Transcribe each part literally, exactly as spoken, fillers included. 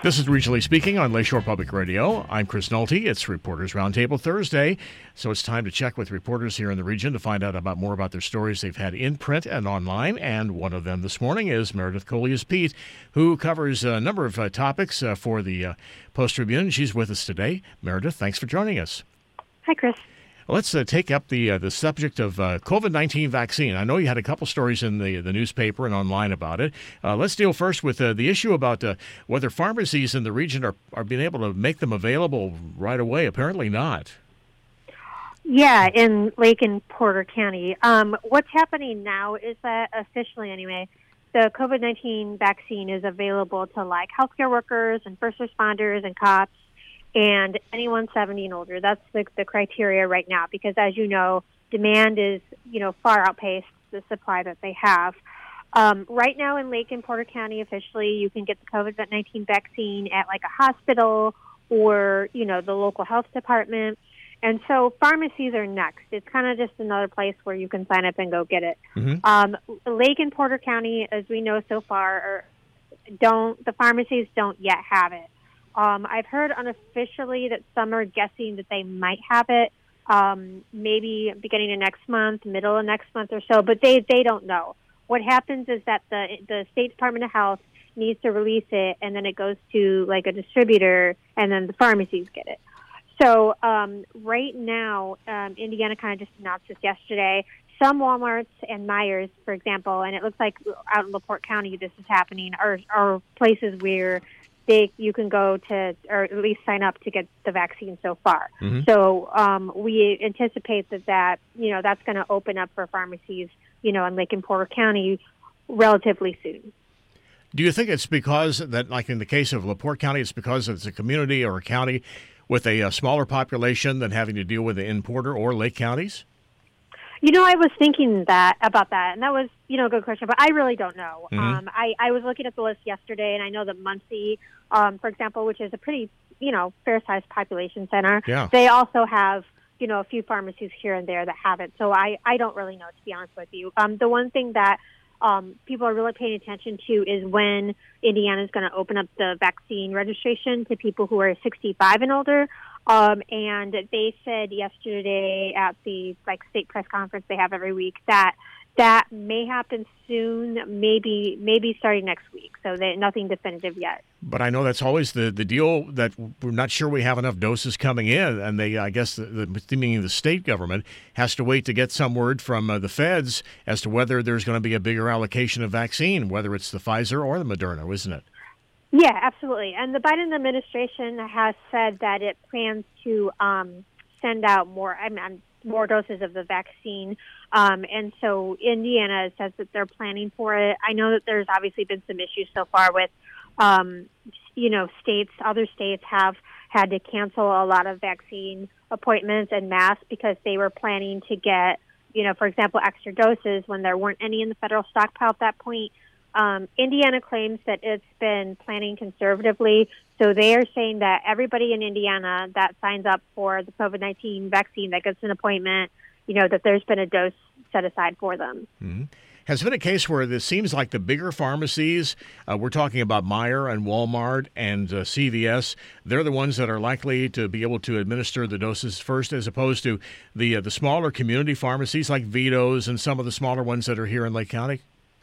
This is Regionally Speaking on Lakeshore Public Radio. I'm Chris Nolte. It's Reporters Roundtable Thursday, so it's time to check with reporters here in the region to find out about more about their stories they've had in print and online. And one of them this morning is Meredith Collias-Peet, who covers a number of uh, topics uh, for the uh, Post-Tribune. She's with us today. Meredith, thanks for joining us. Hi, Chris. Let's uh, take up the uh, the subject of uh, COVID nineteen vaccine. I know you had a couple stories in the the newspaper and online about it. Uh, let's deal first with uh, the issue about uh, whether pharmacies in the region are, are being able to make them available right away. Apparently not. Yeah, in Lake and Porter County. Um, what's happening now is that, officially anyway, the COVID nineteen vaccine is available to like healthcare workers and first responders and cops and anyone seventy and older. That's the, the criteria right now because, as you know, demand is, you know, far outpaced the supply that they have. Um, right now in Lake and Porter County, officially, you can get the COVID nineteen vaccine at like a hospital or, you know, the local health department. And so pharmacies are next. It's kind of just another place where you can sign up and go get it. Mm-hmm. Um, Lake and Porter County, as we know so far, are, don't the pharmacies don't yet have it. Um, I've heard unofficially that some are guessing that they might have it, um, maybe beginning of next month, middle of next month or so, but they, they don't know. What happens is that the the State Department of Health needs to release it, and then it goes to like a distributor, and then the pharmacies get it. So um, right now, um, Indiana kind of just announced this yesterday. Some Walmarts and Myers, for example, and it looks like out in LaPorte County this is happening, are, are places where They, you can go to, or at least sign up to get the vaccine so far. Mm-hmm. So um, we anticipate that, that, you know, that's going to open up for pharmacies, you know, in Lake and Porter County relatively soon. Do you think it's because that, like in the case of LaPorte County, it's because it's a community or a county with a, a smaller population than having to deal with the in Porter or Lake counties? You know, I was thinking that about that, and that was, you know, a good question, but I really don't know. Mm-hmm. Um, I, I was looking at the list yesterday, and I know that Muncie, um, for example, which is a pretty, you know, fair-sized population center, yeah. They also have, you know, a few pharmacies here and there that have it. So I, I don't really know, to be honest with you. Um, the one thing that um, people are really paying attention to is when Indiana is going to open up the vaccine registration to people who are sixty-five and older. Um, and they said yesterday at the like state press conference they have every week that that may happen soon, maybe maybe starting next week. So they, nothing definitive yet. But I know that's always the, the deal, that we're not sure we have enough doses coming in, and they, I guess, the, the meaning the state government has to wait to get some word from uh, the feds as to whether there's going to be a bigger allocation of vaccine, whether it's the Pfizer or the Moderna, isn't it? Yeah, absolutely. And the Biden administration has said that it plans to um, send out more I mean, more doses of the vaccine. Um, and so Indiana says that they're planning for it. I know that there's obviously been some issues so far with, um, you know, states, other states have had to cancel a lot of vaccine appointments en masse because they were planning to get, you know, for example, extra doses when there weren't any in the federal stockpile at that point. Um, Indiana claims that it's been planning conservatively, so they are saying that everybody in Indiana that signs up for the COVID nineteen vaccine, that gets an appointment, you know, that there's been a dose set aside for them. Mm-hmm. Has been a case where this seems like the bigger pharmacies, uh, we're talking about Meijer and Walmart and uh, C V S, they're the ones that are likely to be able to administer the doses first, as opposed to the uh, the smaller community pharmacies like Vito's and some of the smaller ones that are here in Lake County?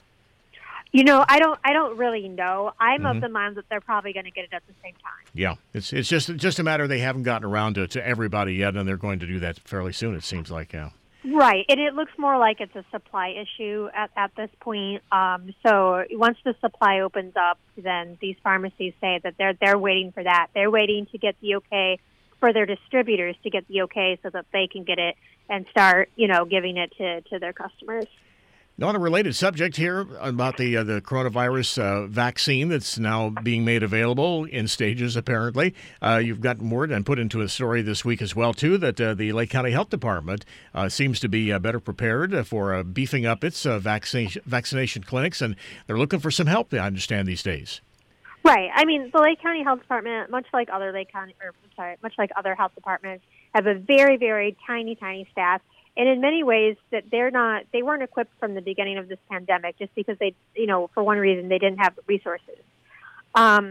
You know, I don't. I don't really know. I'm mm-hmm. of the mind that they're probably going to get it at the same time. Yeah, it's it's just just a matter they haven't gotten around to, to everybody yet, and they're going to do that fairly soon. It seems like, yeah. Right, and it looks more like it's a supply issue at at this point. Um, so once the supply opens up, then these pharmacies say that they're they're waiting for that. They're waiting to get the okay for their distributors to get the okay so that they can get it and start, you know, giving it to, to their customers. Now, on a related subject here about the uh, the coronavirus uh, vaccine that's now being made available in stages, apparently. Uh, you've gotten word and put into a story this week as well, too, that uh, the Lake County Health Department uh, seems to be uh, better prepared for uh, beefing up its uh, vaccination, vaccination clinics, and they're looking for some help, I understand, these days. Right. I mean, the Lake County Health Department, much like other Lake County, or sorry, much like other health departments, have a very, very tiny, tiny staff. And in many ways, that they're not, they weren't equipped from the beginning of this pandemic just because they, you know, for one reason, they didn't have the resources. Um,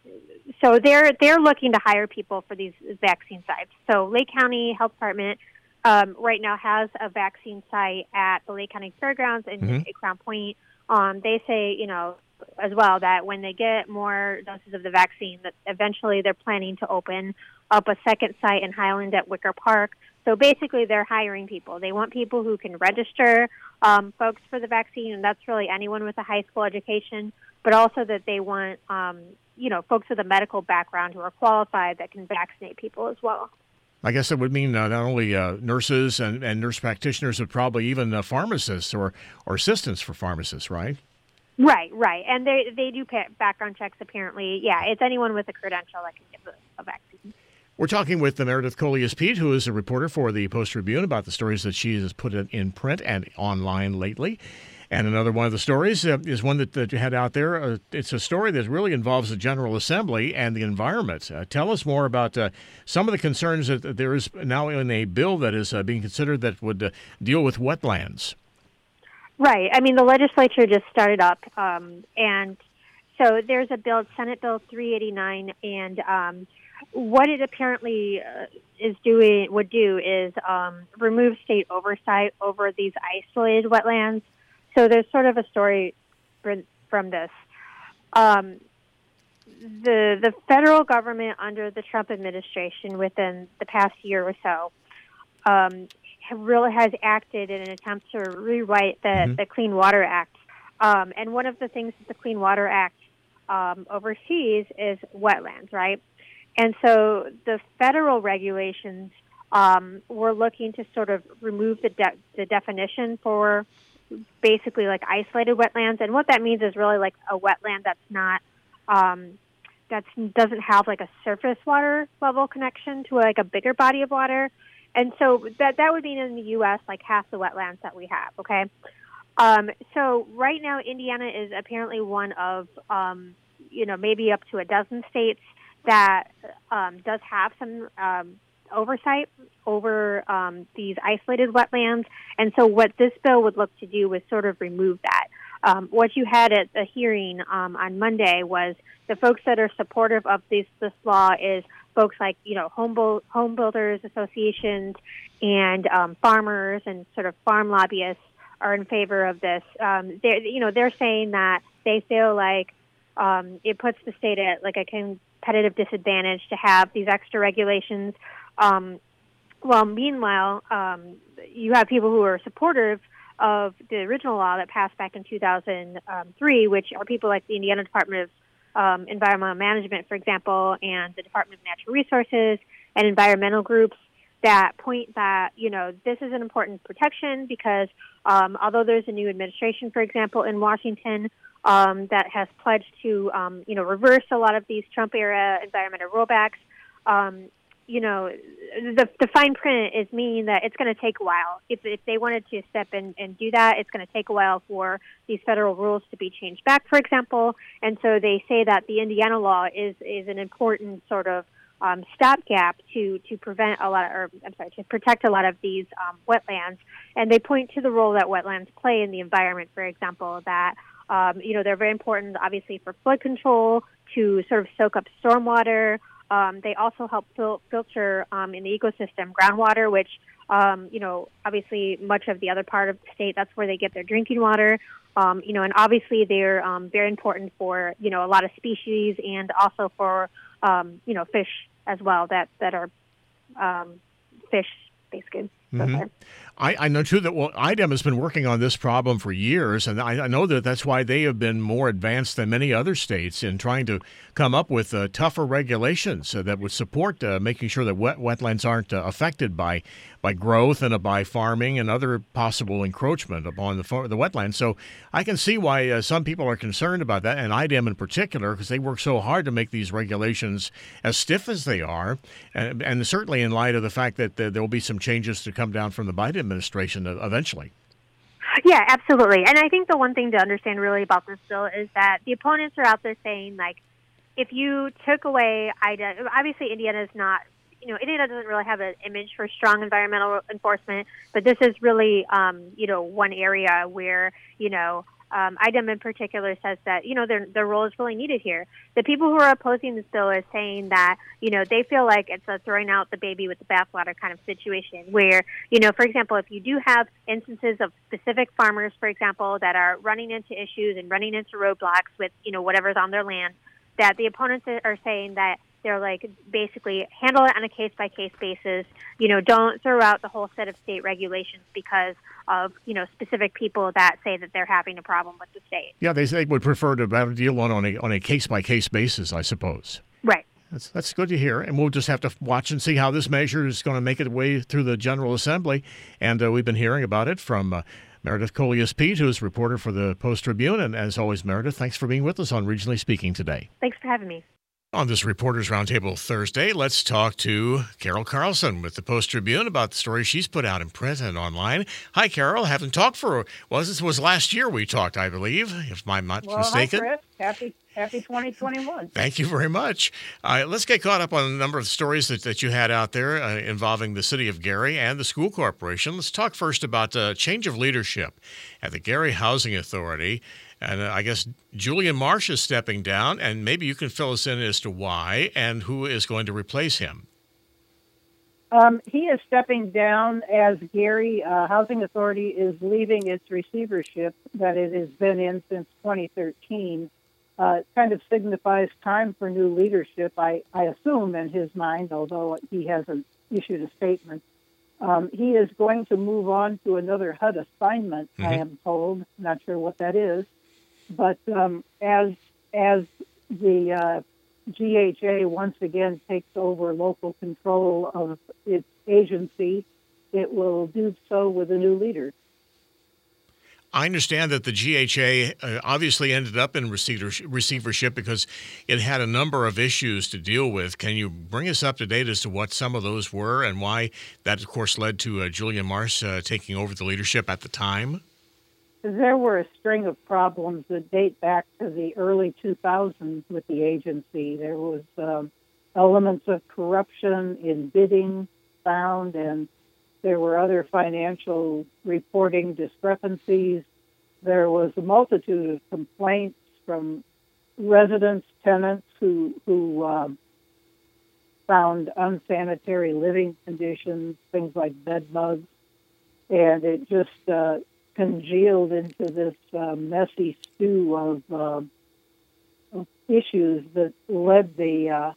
so they're they're looking to hire people for these vaccine sites. So Lake County Health Department um, right now has a vaccine site at the Lake County Fairgrounds and mm-hmm. Crown Point. Um, they say, you know, as well that when they get more doses of the vaccine, that eventually they're planning to open up a second site in Highland at Wicker Park. So basically, they're hiring people. They want people who can register um, folks for the vaccine, and that's really anyone with a high school education, but also that they want, um, you know, folks with a medical background who are qualified that can vaccinate people as well. I guess it would mean uh, not only uh, nurses and, and nurse practitioners, but probably even uh, pharmacists or, or assistants for pharmacists, right? Right, right. And they they do pay background checks, apparently. Yeah, it's anyone with a credential that can get a, a vaccine. We're talking with Meredith Collius-Peete, who is a reporter for the Post-Tribune, about the stories that she has put in print and online lately. And another one of the stories uh, is one that, that you had out there. Uh, it's a story that really involves the General Assembly and the environment. Uh, tell us more about uh, some of the concerns that, that there is now in a bill that is uh, being considered that would uh, deal with wetlands. Right. I mean, the legislature just started up, um, and so there's a bill, Senate Bill three eighty-nine, and um, what it apparently uh, is doing would do is um, remove state oversight over these isolated wetlands. So there's sort of a story from this. Um, the the federal government under the Trump administration within the past year or so um, really has acted in an attempt to rewrite the, mm-hmm. the Clean Water Act. Um, and one of the things that the Clean Water Act um, oversees is wetlands, right? And so the federal regulations um, were looking to sort of remove the, de- the definition for basically like isolated wetlands. And what that means is really like a wetland that's not, um, that doesn't have like a surface water level connection to like a bigger body of water. And so that that would mean in the U S like half the wetlands that we have, okay? Um, so right now, Indiana is apparently one of, um, you know, maybe up to a dozen states that um, does have some um, oversight over um, these isolated wetlands. And so what this bill would look to do was sort of remove that. Um, what you had at the hearing um, on Monday was the folks that are supportive of this, this law is folks like, you know, home, bu- home builders associations and um, farmers and sort of farm lobbyists are in favor of this. Um, they're, you know, they're saying that they feel like um, it puts the state at like a competitive disadvantage to have these extra regulations. Um, well, meanwhile, um, you have people who are supportive of the original law that passed back in two thousand three, which are people like the Indiana Department of Um, environmental management, for example, and the Department of Natural Resources and environmental groups that point that, you know, this is an important protection because um, although there's a new administration, for example, in Washington um, that has pledged to, um, you know, reverse a lot of these Trump-era environmental rollbacks, um, you know, the, the fine print is meaning that it's going to take a while. If, if they wanted to step in and do that, it's going to take a while for these federal rules to be changed back, for example. And so they say that the Indiana law is, is an important sort of um, stopgap to, to prevent a lot, of, or I'm sorry, to protect a lot of these um, wetlands. And they point to the role that wetlands play in the environment, for example, that, um, you know, they're very important, obviously, for flood control, to sort of soak up stormwater. Um, they also help fil- filter um, in the ecosystem groundwater, which, um, you know, obviously much of the other part of the state, that's where they get their drinking water. Um, you know, and obviously they're um, very important for, you know, a lot of species and also for, um, you know, fish as well that, that are um, fish, basically. Mm-hmm. I, I know, too, that well, I D E M has been working on this problem for years, and I, I know that that's why they have been more advanced than many other states in trying to come up with uh, tougher regulations uh, that would support uh, making sure that wet, wetlands aren't uh, affected by by growth and uh, by farming and other possible encroachment upon the, the wetlands. So I can see why uh, some people are concerned about that, and I D E M in particular, because they work so hard to make these regulations as stiff as they are, and, and certainly in light of the fact that uh, there will be some changes to come down from the Biden administration eventually. Yeah, absolutely. And I think the one thing to understand really about this bill is that the opponents are out there saying, like, if you took away I D E M, obviously Indiana is not, you know, Indiana doesn't really have an image for strong environmental enforcement, but this is really, um, you know, one area where, you know, um, item in particular says that, you know, their, their role is really needed here. The people who are opposing this bill are saying that, you know, they feel like it's a throwing out the baby with the bathwater kind of situation where, you know, for example, if you do have instances of specific farmers, for example, that are running into issues and running into roadblocks with, you know, whatever's on their land, that the opponents are saying that they're like basically handle it on a case-by-case basis. You know, don't throw out the whole set of state regulations because of, you know, specific people that say that they're having a problem with the state. Yeah, they say would prefer to have a deal on, on a on a case-by-case basis, I suppose. Right. That's that's good to hear, and we'll just have to watch and see how this measure is going to make its way through the General Assembly. And uh, we've been hearing about it from uh, Meredith Collius-Pete, who is reporter for the Post-Tribune. And as always, Meredith, thanks for being with us on Regionally Speaking today. Thanks for having me. On this Reporters Roundtable Thursday, let's talk to Carol Carlson with the Post-Tribune about the story she's put out in print and online. Hi, Carol. Haven't talked for, well, this was last year we talked, I believe, if I'm not well, mistaken. Hi, Chris. Happy, happy twenty twenty-one. Thank you very much. Uh, let's get caught up on a number of stories that, that you had out there uh, involving the city of Gary and the school corporation. Let's talk first about uh, change of leadership at the Gary Housing Authority. And uh, I guess Julian Marsh is stepping down, and maybe you can fill us in as to why and who is going to replace him. Um, he is stepping down as Gary uh, Housing Authority is leaving its receivership that it has been in since twenty thirteen. Uh, it kind of signifies time for new leadership, I, I assume, in his mind, although he hasn't issued a statement. Um, he is going to move on to another H U D assignment, mm-hmm. I am told. Not sure what that is. But um, as as the uh, G H A once again takes over local control of its agency, it will do so with a new leader. I understand that the G H A uh, obviously ended up in receivership because it had a number of issues to deal with. Can you bring us up to date as to what some of those were and why that, of course, led to uh, Julian Marsh uh, taking over the leadership at the time? There were a string of problems that date back to the early two thousands with the agency. There was um, elements of corruption in bidding found, and there were other financial reporting discrepancies. There was a multitude of complaints from residents, tenants who, who um, found unsanitary living conditions, things like bed bugs, and it just uh, congealed into this uh, messy stew of, uh, of issues that led the uh,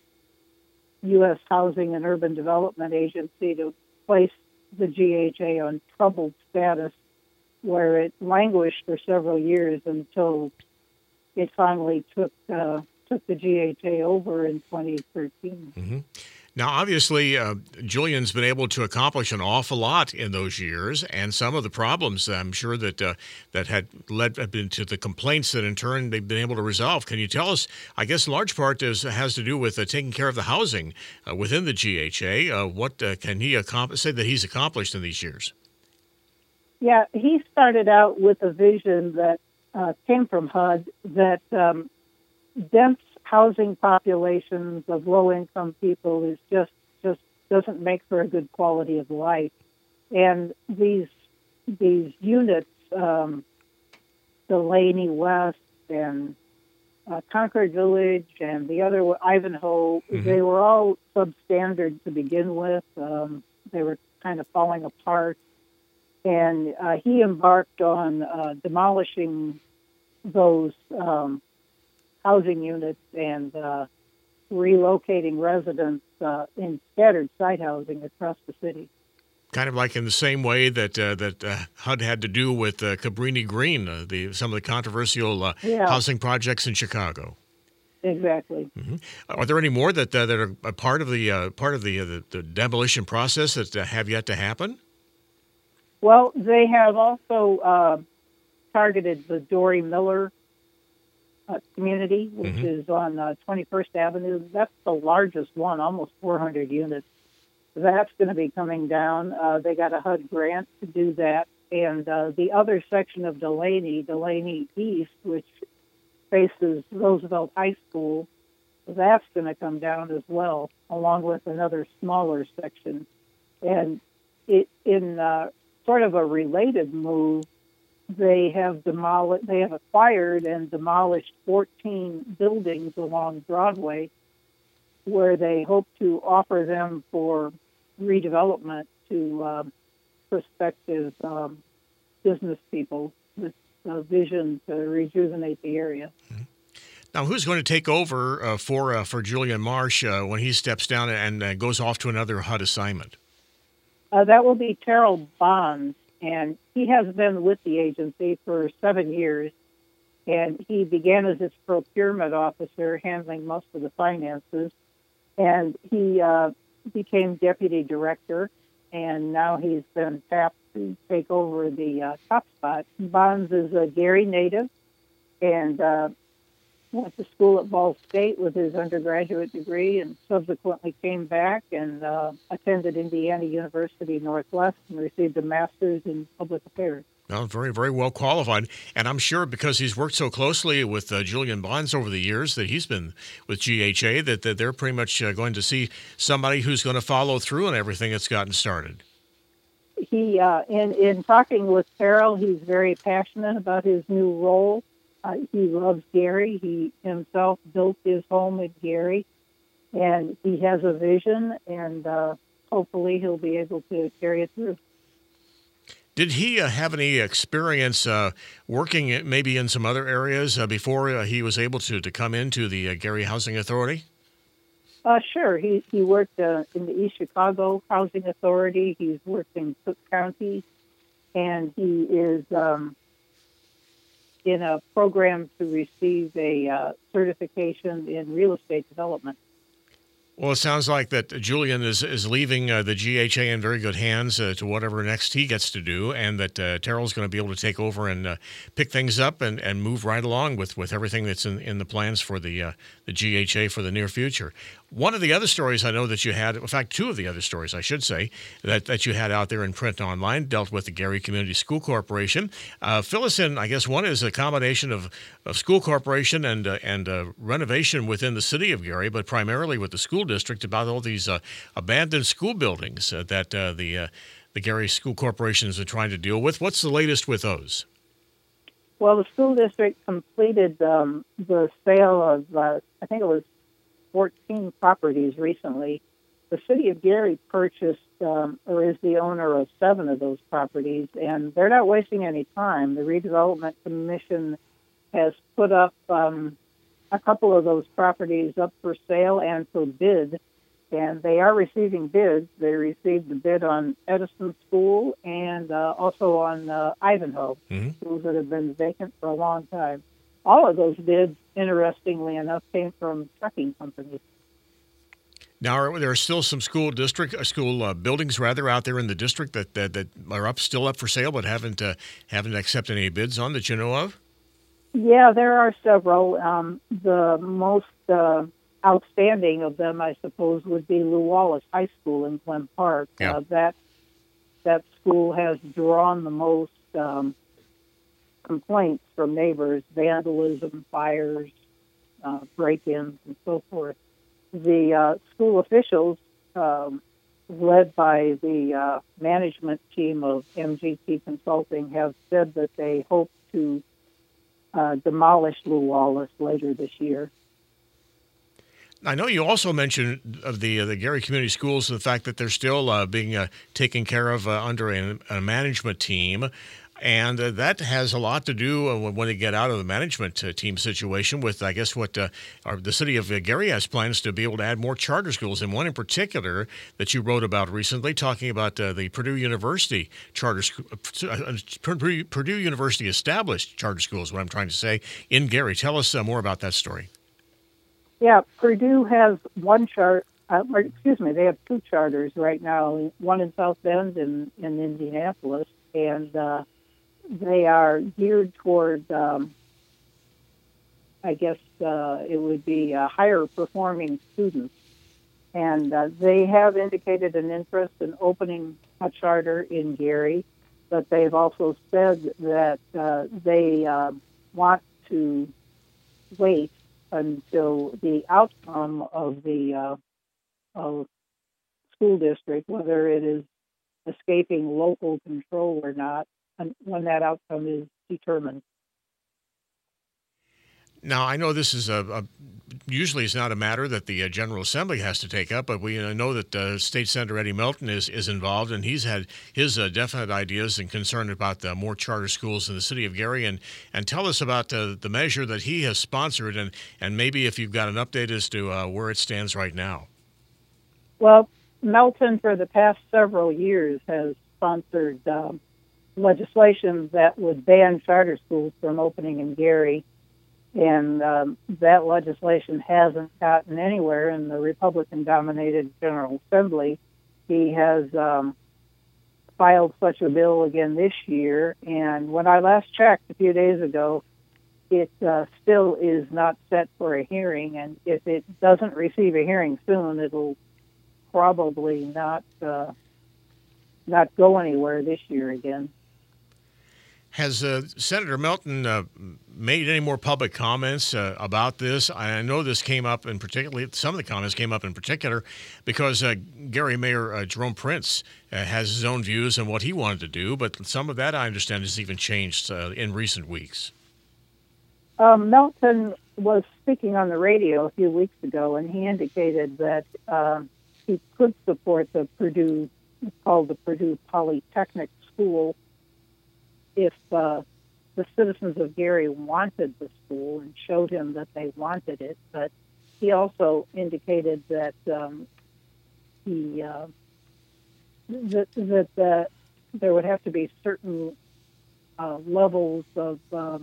U S Housing and Urban Development Agency to place the G H A on troubled status, where it languished for several years until it finally took uh, took the G H A over in twenty thirteen. Mm-hmm. Now, obviously, uh, Julian's been able to accomplish an awful lot in those years, and some of the problems, I'm sure, that uh, that had led have been to the complaints that, in turn, they've been able to resolve. Can you tell us, I guess, in large part is, has to do with uh, taking care of the housing uh, within the G H A. Uh, what uh, can he accomplish, say that he's accomplished in these years? Yeah, he started out with a vision that uh, came from H U D that um, dense housing populations of low-income people is just just doesn't make for a good quality of life, and these these units, um, Delaney West and uh, Concord Village and the other Ivanhoe, mm-hmm. they were all substandard to begin with. Um, they were kind of falling apart, and uh, he embarked on uh, demolishing those Um, housing units and uh, relocating residents uh, in scattered site housing across the city. Kind of like in the same way that uh, that uh, H U D had to do with uh, Cabrini Green, uh, the some of the controversial uh, yeah. housing projects in Chicago. Exactly. Mm-hmm. Are there any more that uh, that are a part of the uh, part of the, uh, the the demolition process that uh, have yet to happen? Well, they have also uh, targeted the Dory Miller Uh, community, which mm-hmm. is on uh, twenty-first Avenue. That's the largest one, almost four hundred units. That's going to be coming down. Uh, they got a H U D grant to do that. And uh, the other section of Delaney, Delaney East, which faces Roosevelt High School, that's going to come down as well, along with another smaller section. And it, in uh, sort of a related move, they have demolished, they have acquired and demolished fourteen buildings along Broadway, where they hope to offer them for redevelopment to um, prospective um, business people with a vision to rejuvenate the area. Now, who's going to take over uh, for uh, for Julian Marsh uh, when he steps down and uh, goes off to another H U D assignment? Uh, that will be Terrell Bonds, and he has been with the agency for seven years. And he began as its procurement officer, handling most of the finances. And he uh, became deputy director, and now he's been tapped to take over the uh, top spot. Bonds is a Gary native, and uh, went to school at Ball State with his undergraduate degree, and subsequently came back and uh, attended Indiana University Northwest and received a master's in public affairs. Well, very, very well qualified. And I'm sure because he's worked so closely with uh, Julian Bonds over the years that he's been with G H A, that, that they're pretty much uh, going to see somebody who's going to follow through on everything that's gotten started. He, uh, in, in talking with Terrell, he's very passionate about his new role. Uh, he loves Gary. He himself built his home in Gary, and he has a vision, and uh, hopefully he'll be able to carry it through. Did he uh, have any experience uh, working maybe in some other areas uh, before uh, he was able to, to come into the uh, Gary Housing Authority? Uh, sure. He he worked uh, in the East Chicago Housing Authority. He's worked in Cook County, and he is um, in a program to receive a uh, certification in real estate development. Well, it sounds like that Julian is, is leaving uh, the G H A in very good hands uh, to whatever next he gets to do, and that uh, Terrell's going to be able to take over and uh, pick things up and, and move right along with, with everything that's in, in the plans for the uh, the G H A for the near future. One of the other stories I know that you had, in fact, two of the other stories, I should say, that, that you had out there in print and online dealt with the Gary Community School Corporation. Uh, fill us in. I guess one is a combination of, of school corporation and uh, and uh, renovation within the city of Gary, but primarily with the school district, about all these uh, abandoned school buildings uh, that uh, the uh, the Gary School Corporation is trying to deal with. What's the latest with those? Well, the school district completed um, the sale of, uh, I think it was fourteen properties recently. The city of Gary purchased um, or is the owner of seven of those properties, and they're not wasting any time. The Redevelopment Commission has put up um, a couple of those properties up for sale and for bid, and they are receiving bids. They received the bid on Edison School and uh, also on uh, Ivanhoe, Mm-hmm. schools that have been vacant for a long time. All of those bids, interestingly enough, came from trucking companies. Now, are there still some school district, uh, school uh, buildings rather out there in the district that that, that are up still up for sale but haven't uh, haven't accepted any bids on that you know of? Yeah, there are several. Um, the most uh, outstanding of them, I suppose, would be Lew Wallace High School in Glen Park. Yeah. Uh, that that school has drawn the most um, complaints from neighbors: vandalism, fires, uh, break-ins, and so forth. The uh, school officials, um, led by the uh, management team of M G T Consulting, have said that they hope to uh, demolish Lew Wallace later this year. I know you also mentioned of the uh, the Gary Community Schools, the fact that they're still uh, being uh, taken care of uh, under a, a management team. And uh, that has a lot to do uh, when they get out of the management uh, team situation with, I guess, what uh, our, the city of uh, Gary has plans to be able to add more charter schools. And one in particular that you wrote about recently, talking about uh, the Purdue University charter school, uh, Purdue, Purdue University established charter schools, what I'm trying to say, in Gary. Tell us uh, more about that story. Yeah, Purdue has one chart. Uh, or, excuse me, they have two charters right now, one in South Bend and in Indianapolis. And uh, they are geared toward, um, I guess uh, it would be uh, higher performing students. And uh, they have indicated an interest in opening a charter in Gary, but they've also said that uh, they uh, want to wait until the outcome of the uh, of school district, whether it is escaping local control or not, and when that outcome is determined. Now, I know this is a, a usually it's not a matter that the uh, General Assembly has to take up, but we uh, know that uh, State Senator Eddie Melton is, is involved, and he's had his uh, definite ideas and concern about uh, more charter schools in the city of Gary. And, and tell us about uh, the measure that he has sponsored, and, and maybe if you've got an update as to uh, where it stands right now. Well, Melton, for the past several years, has sponsored um, legislation that would ban charter schools from opening in Gary. And um, that legislation hasn't gotten anywhere in the Republican-dominated General Assembly. He has um, filed such a bill again this year, and when I last checked a few days ago, it uh, still is not set for a hearing, and if it doesn't receive a hearing soon, it'll probably not uh, not go anywhere this year again. Has uh, Senator Melton uh, made any more public comments uh, about this? I know this came up in particularly, some of the comments came up in particular because uh, Gary Mayor uh, Jerome Prince uh, has his own views on what he wanted to do, but some of that, I understand, has even changed uh, in recent weeks. Um, Melton was speaking on the radio a few weeks ago, and he indicated that uh, he could support the Purdue, it's called the Purdue Polytechnic School, if uh, the citizens of Gary wanted the school and showed him that they wanted it. But he also indicated that um, he uh, that, that uh, there would have to be certain uh, levels of um,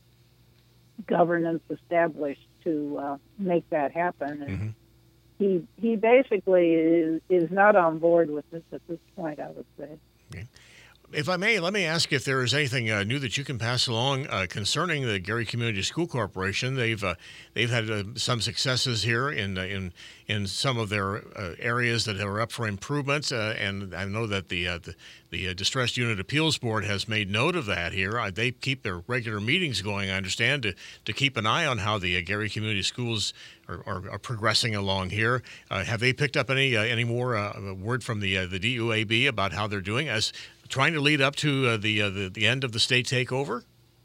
governance established to uh, make that happen. And mm-hmm. he he basically is, is not on board with this at this point, I would say. Okay. If I may, let me ask if there is anything uh, new that you can pass along uh, concerning the Gary Community School Corporation. They've uh, they've had uh, some successes here in uh, in in some of their uh, areas that are up for improvement, uh, and I know that the uh, the, the uh, Distressed Unit Appeals Board has made note of that here. Uh, they keep their regular meetings going, I understand, to, to keep an eye on how the uh, Gary Community Schools are, are, are progressing along here. Uh, have they picked up any uh, any more uh, word from the uh, the D U A B about how they're doing as trying to lead up to uh, the, uh, the the end of the state takeover?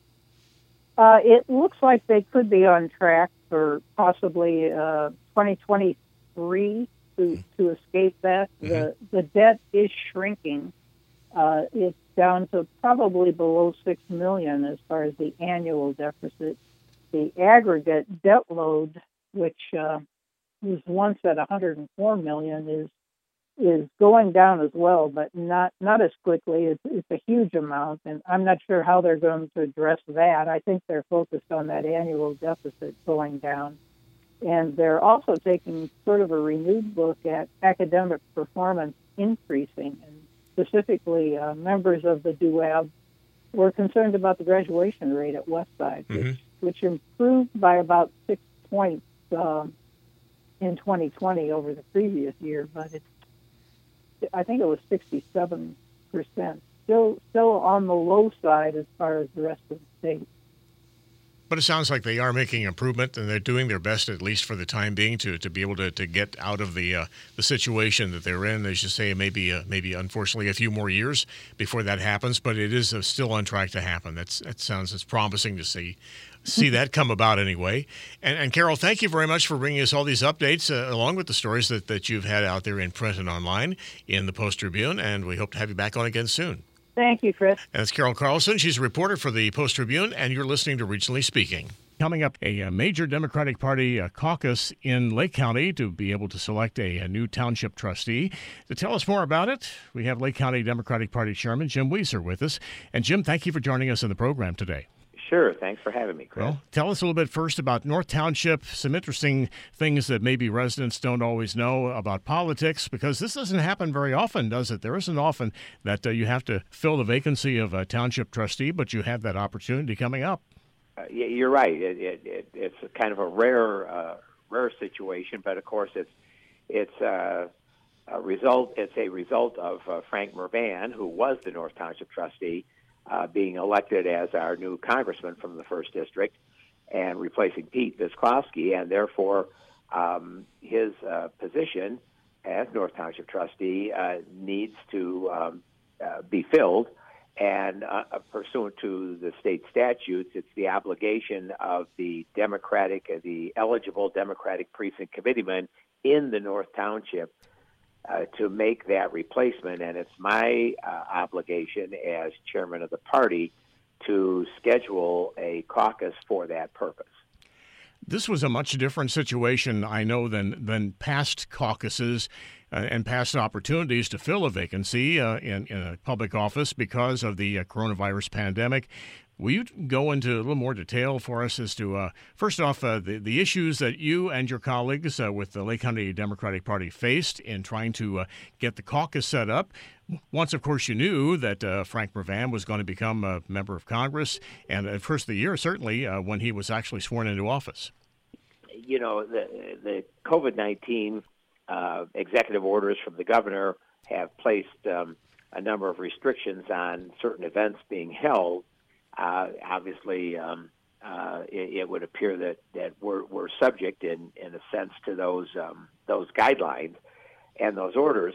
Uh, it looks like they could be on track for possibly uh, twenty twenty-three to, to escape that. Mm-hmm. The the debt is shrinking. Uh, it's down to probably below six million dollars as far as the annual deficit. The aggregate debt load, which uh, was once at one hundred four million dollars, is is going down as well, but not, not as quickly. It's, it's a huge amount, and I'm not sure how they're going to address that. I think they're focused on that annual deficit going down. And they're also taking sort of a renewed look at academic performance increasing. And specifically, uh, members of the D U A B were concerned about the graduation rate at Westside, mm-hmm. which, which improved by about six points um, in twenty twenty over the previous year, but it's I think it was sixty-seven percent. Still, still on the low side as far as the rest of the state. But it sounds like they are making improvement, and they're doing their best, at least for the time being, to, to be able to, to get out of the uh, the situation that they're in. As you say, maybe uh, maybe unfortunately a few more years before that happens, but it is uh, still on track to happen. That's that sounds it's promising to see see that come about anyway. And, and Carol, thank you very much for bringing us all these updates, uh, along with the stories that, that you've had out there in print and online in the Post-Tribune, and we hope to have you back on again soon. Thank you, Chris. And that's Carol Carlson. She's a reporter for the Post-Tribune, and you're listening to Regionally Speaking. Coming up, a, a major Democratic Party uh, caucus in Lake County to be able to select a, a new township trustee. To tell us more about it, we have Lake County Democratic Party Chairman Jim Weiser with us. And Jim, thank you for joining us in the program today. Sure. Thanks for having me, Chris. Well, tell us a little bit first about North Township, some interesting things that maybe residents don't always know about politics, because this doesn't happen very often, does it? There isn't often that uh, you have to fill the vacancy of a township trustee, but you have that opportunity coming up. Uh, yeah, you're right. It, it, it, it's a kind of a rare, uh, rare situation, but of course, it's it's uh, a result. It's a result of uh, Frank Mervan, who was the North Township trustee, Uh, being elected as our new congressman from the first district and replacing Pete Visklowski, and therefore um, his uh, position as North Township trustee uh, needs to um, uh, be filled. And uh, pursuant to the state statutes, it's the obligation of the Democratic, uh, the eligible Democratic precinct committeeman in the North Township uh, to make that replacement. And it's my uh, obligation as chairman of the party to schedule a caucus for that purpose. This was a much different situation, I know, than than past caucuses uh, and past opportunities to fill a vacancy uh, in, in a public office because of the uh, coronavirus pandemic. Will you go into a little more detail for us as to, uh, first off, uh, the, the issues that you and your colleagues uh, with the Lake County Democratic Party faced in trying to uh, get the caucus set up? Once, of course, you knew that uh, Frank Mrvan was going to become a member of Congress, and at first of the year, certainly, uh, when he was actually sworn into office. You know, the, the COVID nineteen uh, executive orders from the governor have placed um, a number of restrictions on certain events being held. Uh, obviously, um, uh, it, it would appear that, that we're, we're subject, in, in a sense, to those um, those guidelines and those orders.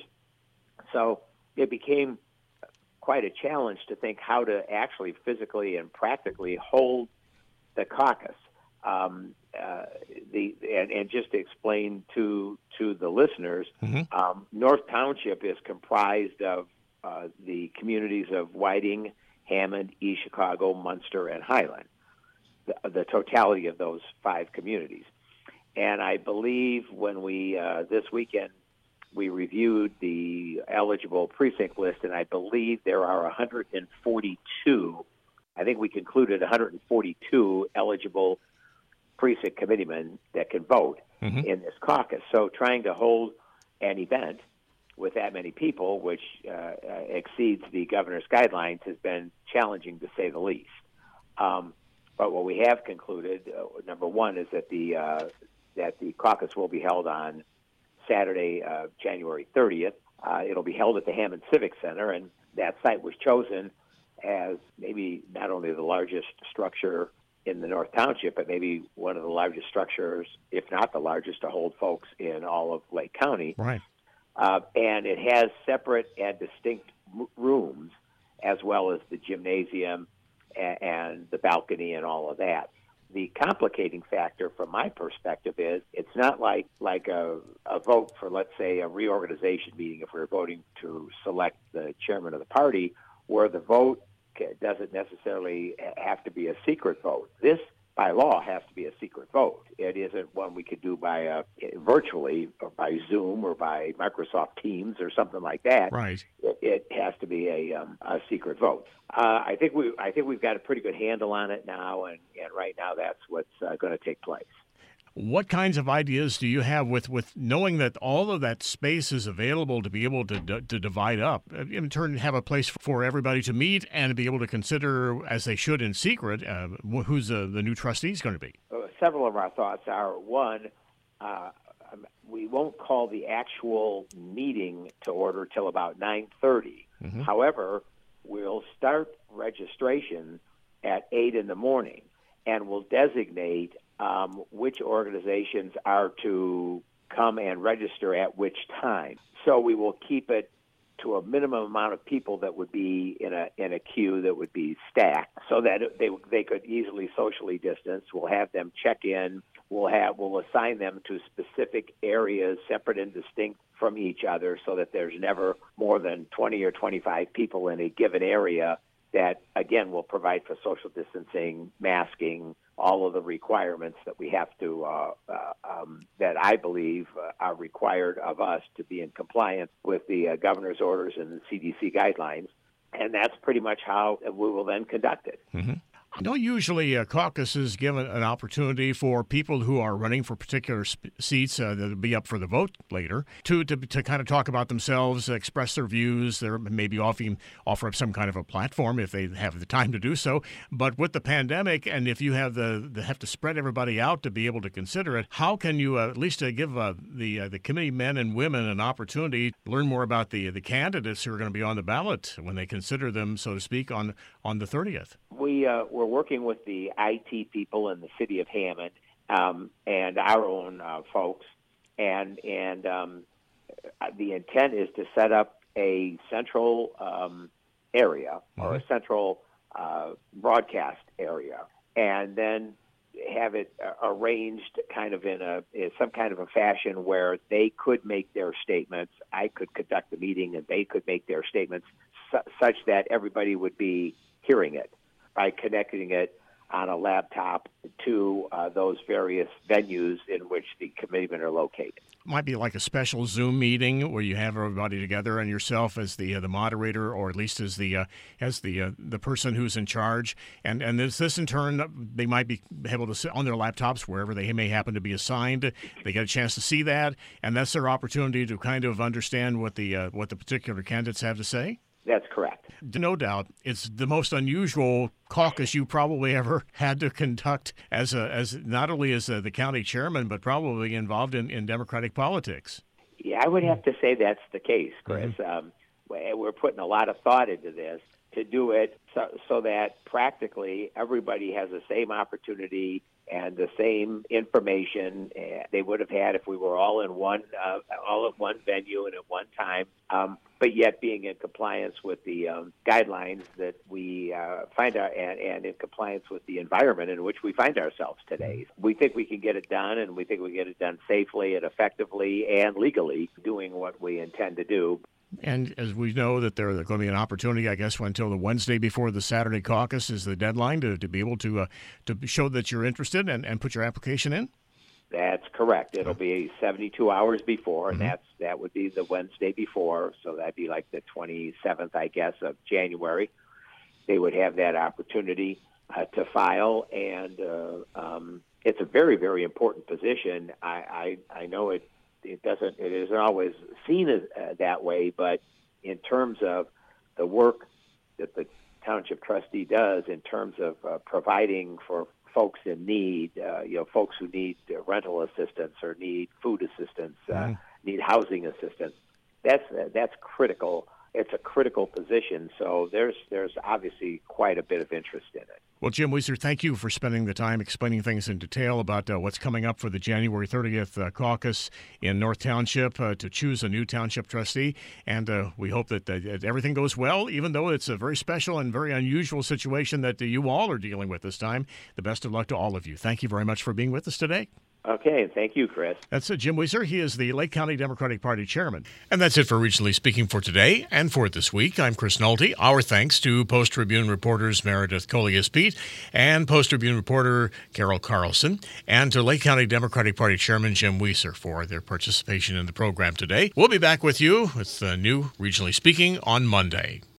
So it became quite a challenge to think how to actually physically and practically hold the caucus. Um, uh, the and, and just to explain to to the listeners, mm-hmm. um, North Township is comprised of uh, the communities of Whiting, Hammond, East Chicago, Munster, and Highland, the, the totality of those five communities. And I believe when we, uh, this weekend, we reviewed the eligible precinct list, and I believe there are one hundred forty-two, I think we concluded one hundred forty-two eligible precinct committeemen that can vote mm-hmm. in this caucus. So trying to hold an event with that many people, which uh, exceeds the governor's guidelines, has been challenging to say the least. Um, but what we have concluded, uh, number one, is that the uh, that the caucus will be held on Saturday, uh, January thirtieth. Uh, it'll be held at the Hammond Civic Center, and that site was chosen as maybe not only the largest structure in the North Township, but maybe one of the largest structures, if not the largest, to hold folks in all of Lake County. Right. Uh, and it has separate and distinct m- rooms, as well as the gymnasium and, and the balcony and all of that. The complicating factor from my perspective is it's not like, like a, a vote for, let's say, a reorganization meeting if we're voting to select the chairman of the party, where the vote doesn't necessarily have to be a secret vote. This, by law, has to be a secret vote. It isn't one we could do by uh, virtually or by Zoom or by Microsoft Teams or something like that. Right. It, it has to be a, um, a secret vote. Uh, I think we I think we've got a pretty good handle on it now, and, and right now that's what's uh, going to take place. What kinds of ideas do you have with, with knowing that all of that space is available to be able to to divide up, in turn have a place for everybody to meet and to be able to consider, as they should in secret, uh, who's uh, the new trustees going to be? Uh, several of our thoughts are, one, uh, we won't call the actual meeting to order till about nine thirty. Mm-hmm. However, we'll start registration at eight in the morning, and we'll designate Um, which organizations are to come and register at which time. So we will keep it to a minimum amount of people that would be in a in a queue that would be stacked, so that they they could easily socially distance. We'll have them check in. We'll have we'll assign them to specific areas, separate and distinct from each other, so that there's never more than twenty or twenty-five people in a given area. That again will provide for social distancing, masking, all of the requirements that we have to, uh, uh, um, that I believe uh, are required of us to be in compliance with the uh, governor's orders and the C D C guidelines. And that's pretty much how we will then conduct it. Mm-hmm. I know usually uh, caucuses give an opportunity for people who are running for particular sp- seats uh, that will be up for the vote later to, to to kind of talk about themselves, express their views, there maybe offer, offer up some kind of a platform if they have the time to do so. But with the pandemic, and if you have the, the have to spread everybody out to be able to consider it, how can you uh, at least uh, give uh, the uh, the committee men and women an opportunity to learn more about the the candidates who are going to be on the ballot when they consider them, so to speak, on on the thirtieth? We uh, we're working with the I T people in the city of Hammond um, and our own uh, folks, and and um, the intent is to set up a central um, area Mm-hmm. or a central uh, broadcast area, and then have it uh, arranged kind of in a in some kind of a fashion where they could make their statements. I could conduct the meeting, and they could make their statements su- such that everybody would be hearing it by connecting it on a laptop to uh, those various venues in which the committeemen are located. Might be like a special Zoom meeting where you have everybody together and yourself as the uh, the moderator, or at least as the uh, as the uh, the person who's in charge. And and this this in turn, they might be able to sit on their laptops wherever they may happen to be assigned. They get a chance to see that, and that's their opportunity to kind of understand what the uh, what the particular candidates have to say. That's correct. No doubt, it's the most unusual caucus you probably ever had to conduct as a, as not only as a, the county chairman, but probably involved in, in Democratic politics. Yeah, I would have to say that's the case, Chris. Mm-hmm. Um, we're putting a lot of thought into this to do it so, so that practically everybody has the same opportunity and the same information uh, they would have had if we were all in one, uh, all at one venue and at one time. Um, but yet being in compliance with the um, guidelines that we uh, find our, and, and in compliance with the environment in which we find ourselves today. We think we can get it done, and we think we get it done safely and effectively and legally, doing what we intend to do. And as we know that there's going to be an opportunity, I guess, until the Wednesday before the Saturday caucus is the deadline to, to be able to uh, to show that you're interested and, and put your application in? That's correct. It'll be seventy-two hours before, and Mm-hmm. that's that would be the Wednesday before, so that'd be like the twenty-seventh, I guess, of January. They would have that opportunity uh, to file, and uh, um, it's a very, very important position. I, I, I know it. It doesn't. It isn't always seen as uh, that way, but in terms of the work that the township trustee does, in terms of uh, providing for folks in need, uh, you know, folks who need uh, rental assistance or need food assistance, uh, Mm-hmm. need housing assistance, that's uh, that's critical. It's a critical position, so there's there's obviously quite a bit of interest in it. Well, Jim Weiser, thank you for spending the time explaining things in detail about uh, what's coming up for the January thirtieth uh, caucus in North Township uh, to choose a new township trustee. And uh, we hope that, uh, that everything goes well, even though it's a very special and very unusual situation that uh, you all are dealing with this time. The best of luck to all of you. Thank you very much for being with us today. Okay, thank you, Chris. That's uh, Jim Weiser. He is the Lake County Democratic Party chairman. And that's it for Regionally Speaking for today and for this week. I'm Chris Nolte. Our thanks to Post-Tribune reporters Meredith Collias-Pete and Post-Tribune reporter Carol Carlson, and to Lake County Democratic Party chairman Jim Weiser for their participation in the program today. We'll be back with you with uh, new Regionally Speaking on Monday.